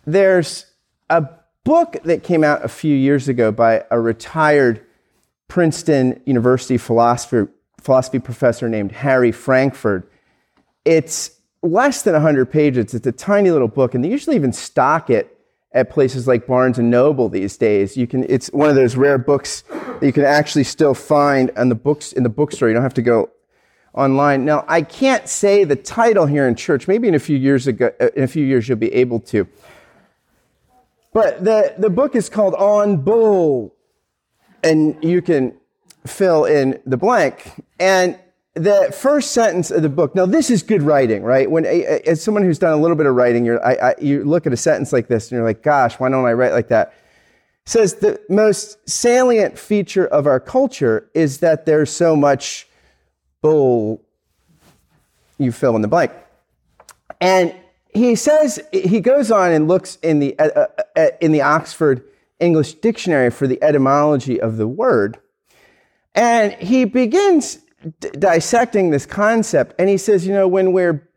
there's a book that came out a few years ago by a retired Princeton University philosophy professor named Harry Frankfurt. It's less than 100 pages. It's a tiny little book, and they usually even stock it at places like Barnes & Noble these days. It's one of those rare books that you can actually still find in the bookstore. You don't have to go online. Now, I can't say the title here in church. Maybe in a few years you'll be able to. But the book is called On Bull, and you can fill in the blank. And the first sentence of the book, now this is good writing, right? When as someone who's done a little bit of writing, you look at a sentence like this and you're like, gosh, why don't I write like that? It says the most salient feature of our culture is that there's so much bull, you fill in the blank. And he says, he goes on and looks in the Oxford English Dictionary for the etymology of the word. And he begins dissecting this concept, and he says, when we're,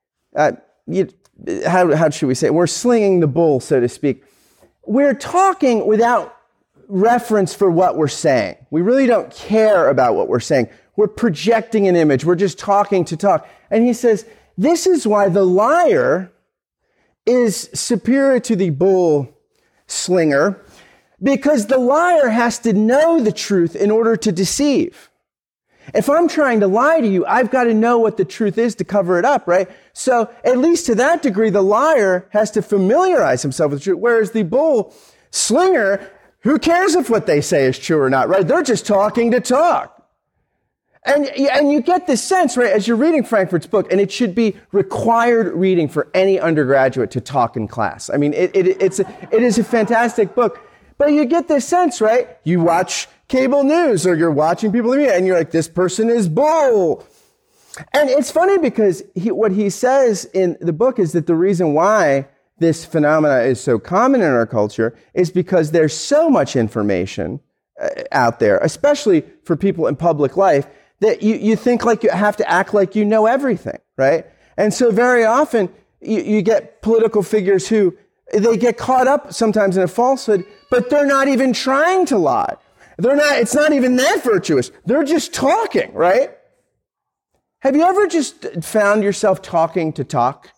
how should we say, we're slinging the bull, so to speak, we're talking without reference for what we're saying. We really don't care about what we're saying. We're projecting an image. We're just talking to talk. And he says, this is why the liar is superior to the bull slinger, because the liar has to know the truth in order to deceive. If I'm trying to lie to you, I've got to know what the truth is to cover it up, right? So at least to that degree, the liar has to familiarize himself with the truth, whereas the bull slinger, who cares if what they say is true or not, right? They're just talking to talk. And you get this sense, right, as you're reading Frankfurt's book, and it should be required reading for any undergraduate to talk in class. I mean, it is a fantastic book. But you get this sense, right? You watch cable news or you're watching people in the media and you're like, this person is bull. And it's funny because what he says in the book is that the reason why this phenomena is so common in our culture is because there's so much information out there, especially for people in public life, that you think like you have to act like you know everything, right? And so very often you get political figures who they get caught up sometimes in a falsehood, but they're not even trying to lie. It's not even that virtuous. They're just talking, right? Have you ever just found yourself talking to talk?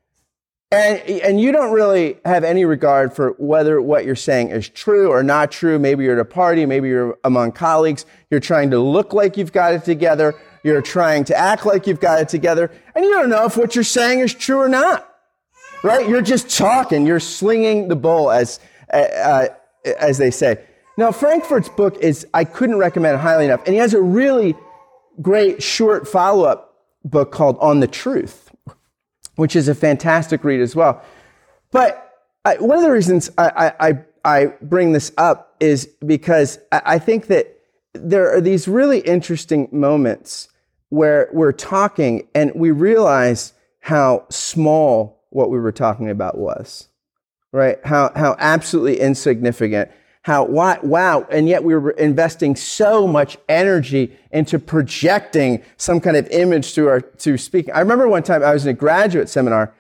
And you don't really have any regard for whether what you're saying is true or not true. Maybe you're at a party, maybe you're among colleagues. You're trying to look like you've got it together. You're trying to act like you've got it together. And you don't know if what you're saying is true or not. Right? You're just talking. You're slinging the bull, as they say. Now, Frankfurt's book I couldn't recommend it highly enough. And he has a really great short follow-up book called On the Truth, which is a fantastic read as well. But one of the reasons I bring this up is because I think that there are these really interesting moments where we're talking and we realize how small what we were talking about was, right? How absolutely insignificant, wow, and yet we were investing so much energy into projecting some kind of image through speaking. I remember one time I was in a graduate seminar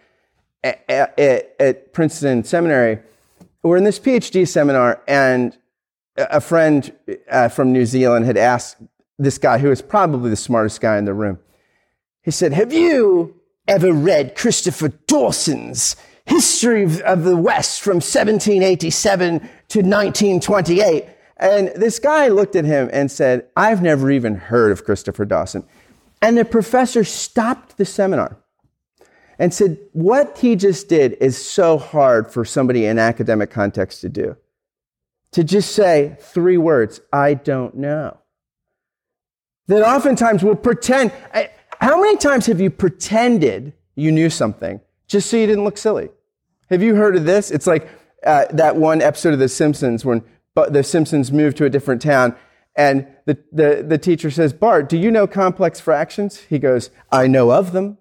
at Princeton Seminary. We're in this PhD seminar, and a friend from New Zealand had asked this guy, who was probably the smartest guy in the room, he said, have you ever read Christopher Dawson's History of the West from 1787 to 1928? And this guy looked at him and said, I've never even heard of Christopher Dawson. And the professor stopped the seminar and said, what he just did is so hard for somebody in academic context to do. To just say 3 words, I don't know. That oftentimes we'll pretend. How many times have you pretended you knew something just so you didn't look silly? Have you heard of this? It's like that one episode of The Simpsons when the Simpsons moved to a different town and the teacher says, Bart, do you know complex fractions? He goes, I know of them.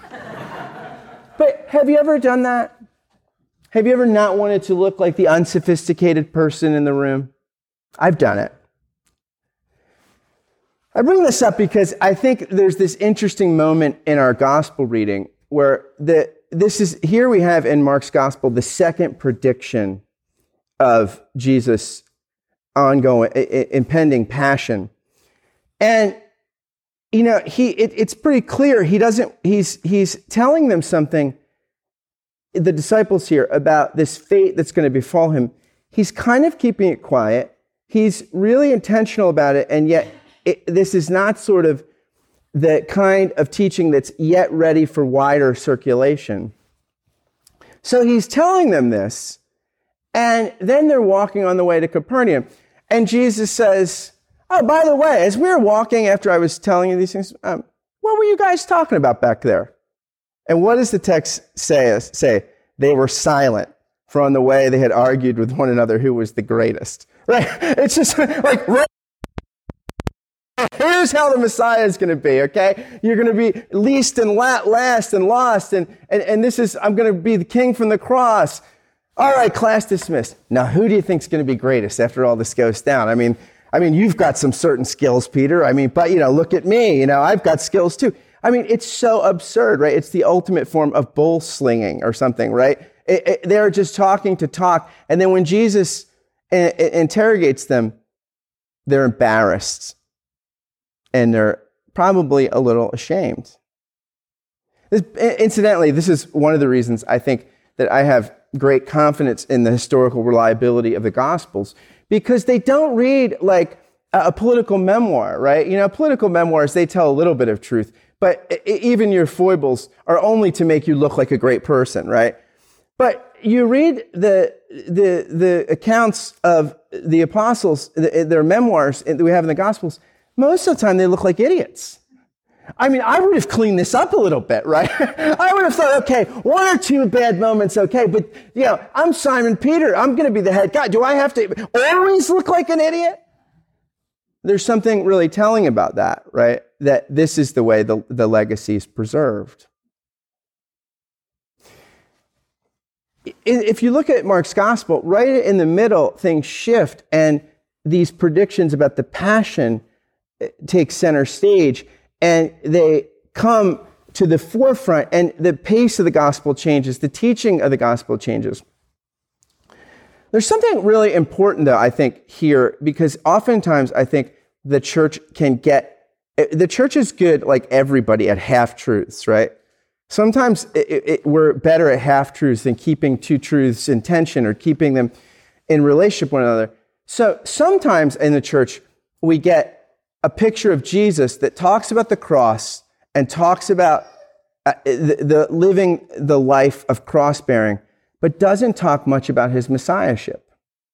But have you ever done that? Have you ever not wanted to look like the unsophisticated person in the room? I've done it. I bring this up because I think there's this interesting moment in our gospel reading where here we have in Mark's gospel the second prediction of Jesus' ongoing, impending passion. And, it's pretty clear he's telling them something, the disciples here, about this fate that's going to befall him. He's kind of keeping it quiet. He's really intentional about it, and yet this is not sort of the kind of teaching that's yet ready for wider circulation. So he's telling them this, and then they're walking on the way to Capernaum. And Jesus says, oh, by the way, as we were walking after I was telling you these things, what were you guys talking about back there? And what does the text say? They were silent, for on the way they had argued with one another who was the greatest. Right? It's just like, right. Here's how the Messiah is going to be, okay? You're going to be least and last and lost, and this is, I'm going to be the king from the cross. All right, class dismissed. Now, who do you think is going to be greatest after all this goes down? I mean, you've got some certain skills, Peter. But, look at me. I've got skills too. It's so absurd, right? It's the ultimate form of bull slinging or something, right? They're just talking to talk. And then when Jesus interrogates them, they're embarrassed. And they're probably a little ashamed. Incidentally, this is one of the reasons I think that I have great confidence in the historical reliability of the Gospels, because they don't read like a political memoir, right? Political memoirs, they tell a little bit of truth, but even your foibles are only to make you look like a great person, right? But you read the accounts of the apostles, their memoirs that we have in the Gospels, most of the time they look like idiots. I would have cleaned this up a little bit, right? I would have thought, okay, one or two bad moments, okay, but, I'm Simon Peter. I'm going to be the head guy. Do I have to always look like an idiot? There's something really telling about that, right? That this is the way the legacy is preserved. If you look at Mark's gospel, right in the middle, things shift, and these predictions about the passion take center stage, and they come to the forefront, and the pace of the gospel changes, the teaching of the gospel changes. There's something really important, though, I think, here, because oftentimes I think the church is good, like everybody, at half-truths, right? Sometimes we're better at half-truths than keeping two truths in tension or keeping them in relationship with one another. So sometimes in the church, we get a picture of Jesus that talks about the cross and talks about the living the life of cross-bearing, but doesn't talk much about his messiahship.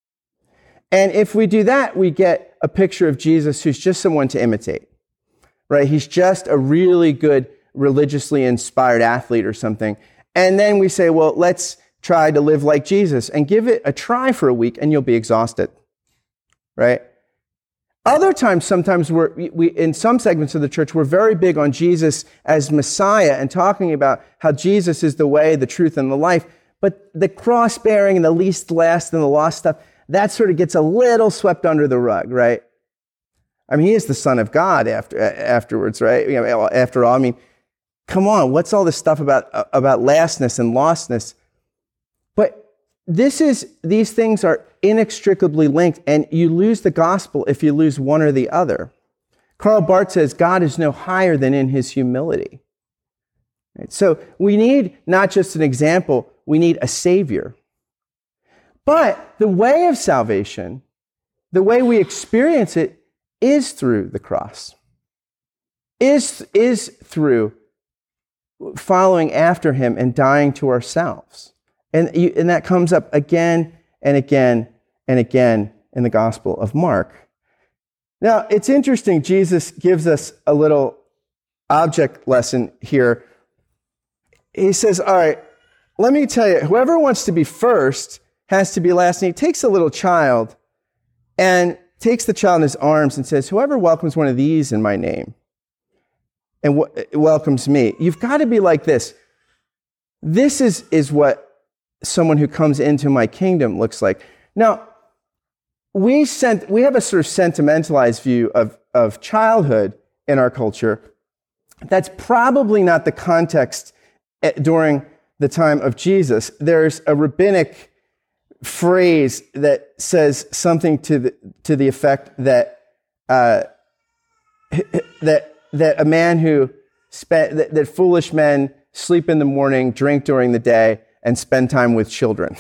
And if we do that, we get a picture of Jesus who's just someone to imitate, right? He's just a really good, religiously inspired athlete or something. And then we say, well, let's try to live like Jesus and give it a try for a week and you'll be exhausted, right? Other times, sometimes we in some segments of the church, we're very big on Jesus as Messiah and talking about how Jesus is the way, the truth, and the life. But the cross-bearing and the least, last, and the lost stuff, that sort of gets a little swept under the rug, right? He is the Son of God afterwards, right? After all, come on, what's all this stuff about lastness and lostness? But these things are inextricably linked, and you lose the gospel if you lose one or the other. Karl Barth says, God is no higher than in his humility. Right? So we need not just an example, we need a savior. But the way of salvation, the way we experience it, is through the cross, is through following after him and dying to ourselves. And that comes up again and again and again in the Gospel of Mark. Now, it's interesting, Jesus gives us a little object lesson here. He says, all right, let me tell you, whoever wants to be first has to be last. And he takes a little child and takes the child in his arms and says, whoever welcomes one of these in my name and welcomes me, you've got to be like this. This is what someone who comes into my kingdom looks like. Now, we have a sort of sentimentalized view of childhood in our culture. That's probably not the context during the time of Jesus, there's a rabbinic phrase that says something to the effect that that a man who that foolish men sleep in the morning, drink during the day, and spend time with children.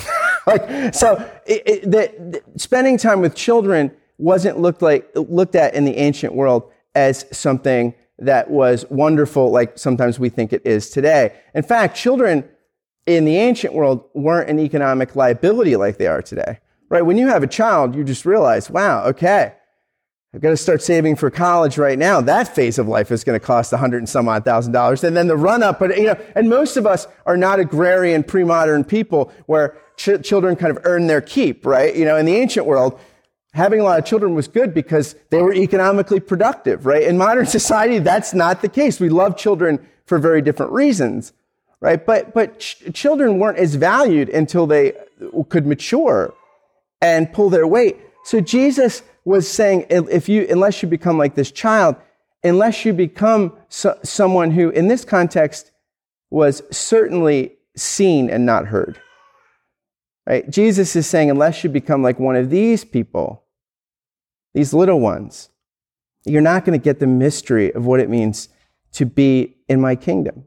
Spending time with children wasn't looked at in the ancient world as something that was wonderful, like sometimes we think it is today. In fact, children in the ancient world weren't an economic liability like they are today, right? When you have a child, you just realize, wow, okay, I've got to start saving for college right now. That phase of life is going to cost $100 and some odd $1,000. And then the run up, but and most of us are not agrarian, pre-modern people where children kind of earn their keep, right? In the ancient world, having a lot of children was good because they were economically productive, right? In modern society, that's not the case. We love children for very different reasons, right? But children weren't as valued until they could mature and pull their weight. So Jesus was saying, unless you become like this child, unless you become someone who, in this context, was certainly seen and not heard, right? Jesus is saying, unless you become like one of these people, these little ones, you're not going to get the mystery of what it means to be in my kingdom.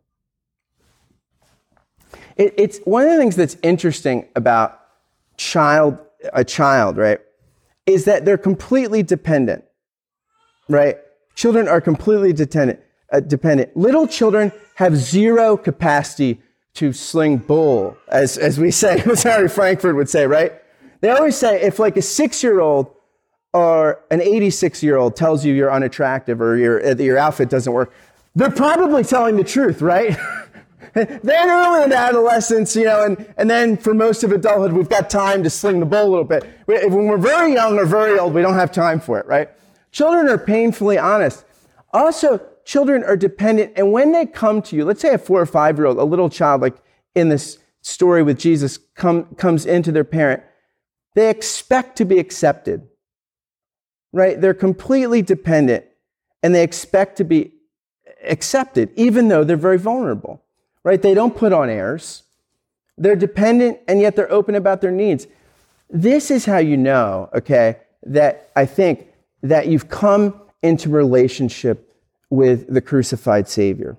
It's one of the things that's interesting about a child, right, is that they're completely dependent, right? Children are completely dependent. Little children have zero capacity to sling bull, as we say, as Harry Frankfurt would say, right? They always say if like a 6-year-old or an 86-year-old tells you you're unattractive or your outfit doesn't work, they're probably telling the truth, right? Then early in adolescence, and then for most of adulthood, we've got time to sling the bull a little bit. When we're very young or very old, we don't have time for it, right? Children are painfully honest. Also, children are dependent, and when they come to you, let's say a 4 or 5-year-old, a little child, like in this story with Jesus, comes into their parent, they expect to be accepted, right? They're completely dependent, and they expect to be accepted, even though they're very vulnerable. Right? They don't put on airs. They're dependent, and yet they're open about their needs. This is how you know, okay, that I think that you've come into relationship with the crucified Savior.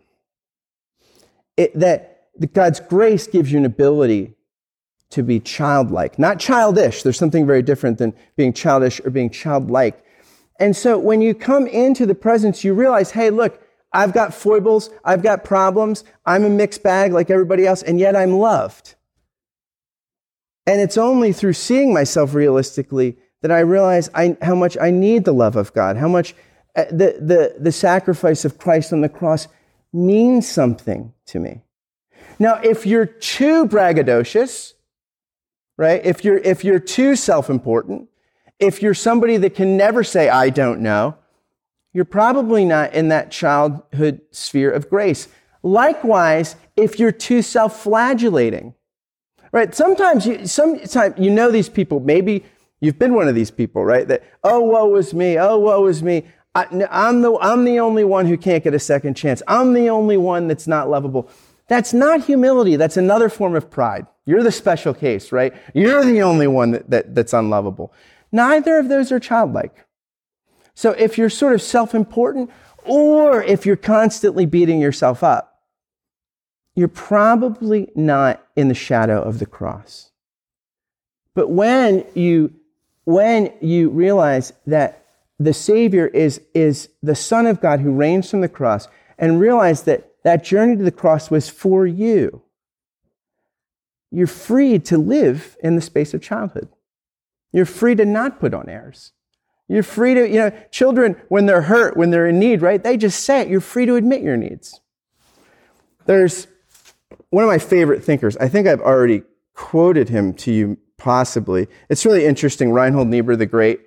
That God's grace gives you an ability to be childlike, not childish. There's something very different than being childish or being childlike. And so when you come into the presence, you realize, hey, look, I've got foibles, I've got problems, I'm a mixed bag like everybody else, and yet I'm loved. And it's only through seeing myself realistically that I realize how much I need the love of God, how much the sacrifice of Christ on the cross means something to me. Now, if you're too braggadocious, right, if you're too self-important, if you're somebody that can never say, I don't know, you're probably not in that childhood sphere of grace. Likewise, if you're too self-flagellating, right? Sometimes you know these people. Maybe you've been one of these people, right? That, oh, woe is me. Oh, woe is me. I'm the only one who can't get a second chance. I'm the only one that's not lovable. That's not humility. That's another form of pride. You're the special case, right? You're the only one that's unlovable. Neither of those are childlike. So if you're sort of self-important, or if you're constantly beating yourself up, you're probably not in the shadow of the cross. But when you realize that the Savior is the Son of God who reigns from the cross, and realize that journey to the cross was for you, you're free to live in the space of childhood. You're free to not put on airs. You're free to, children, when they're hurt, when they're in need, right? They just say it. You're free to admit your needs. There's one of my favorite thinkers. I think I've already quoted him to you, possibly. It's really interesting. Reinhold Niebuhr, the great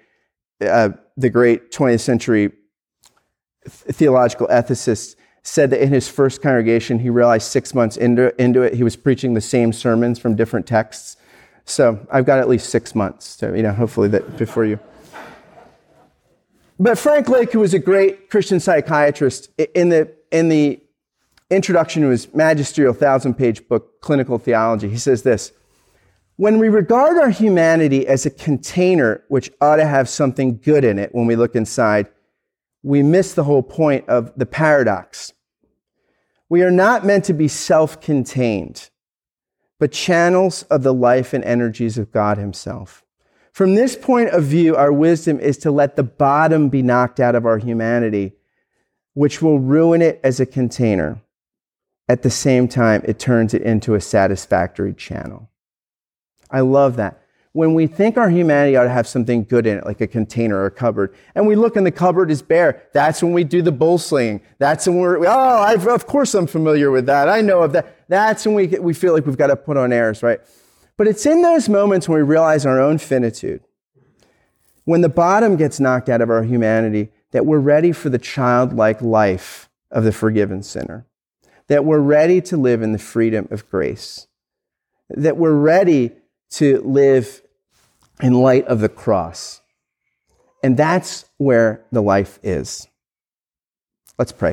20th century theological ethicist, said that in his first congregation, he realized 6 months into it, he was preaching the same sermons from different texts. So I've got at least 6 months to, hopefully that before you. But Frank Lake, who was a great Christian psychiatrist, in the introduction to his magisterial 1,000-page book, Clinical Theology, he says this: when we regard our humanity as a container which ought to have something good in it when we look inside, we miss the whole point of the paradox. We are not meant to be self-contained, but channels of the life and energies of God himself. From this point of view, our wisdom is to let the bottom be knocked out of our humanity, which will ruin it as a container. At the same time, it turns it into a satisfactory channel. I love that. When we think our humanity ought to have something good in it, like a container or a cupboard, and we look and the cupboard is bare, that's when we do the bull slinging. That's when of course I'm familiar with that. I know of that. That's when we feel like we've got to put on airs, right? But it's in those moments when we realize our own finitude, when the bottom gets knocked out of our humanity, that we're ready for the childlike life of the forgiven sinner, that we're ready to live in the freedom of grace, that we're ready to live in light of the cross. And that's where the life is. Let's pray.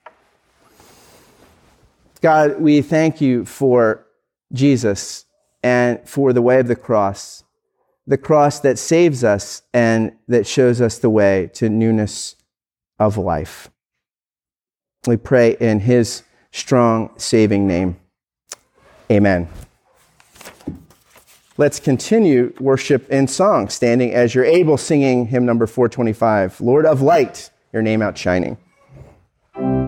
God, we thank you for Jesus and for the way of the cross that saves us and that shows us the way to newness of life. We pray in his strong, saving name. Amen. Let's continue worship in song, standing as you're able, singing hymn number 425, Lord of Light, your name outshining.